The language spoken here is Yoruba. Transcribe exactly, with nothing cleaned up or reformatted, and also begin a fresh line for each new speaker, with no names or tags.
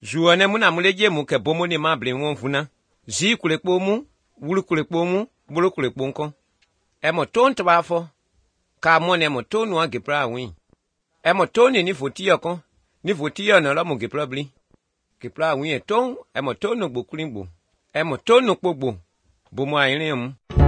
Juone muna muleje mu ke bomo ni ma bli won funa. Ji kulekpo mu, wulu kulekpo mu, bulu kulekpo nko. E mo ton twa fo. Ka mo ne mo ton wa gepra win. E mo ton ni foti yoko. Ni foti yo no lo mo gepra bli. Gepra win e ton, e mo ton no gbo kulimbo. E mo ton no pogbo. Bomo ayirin mu.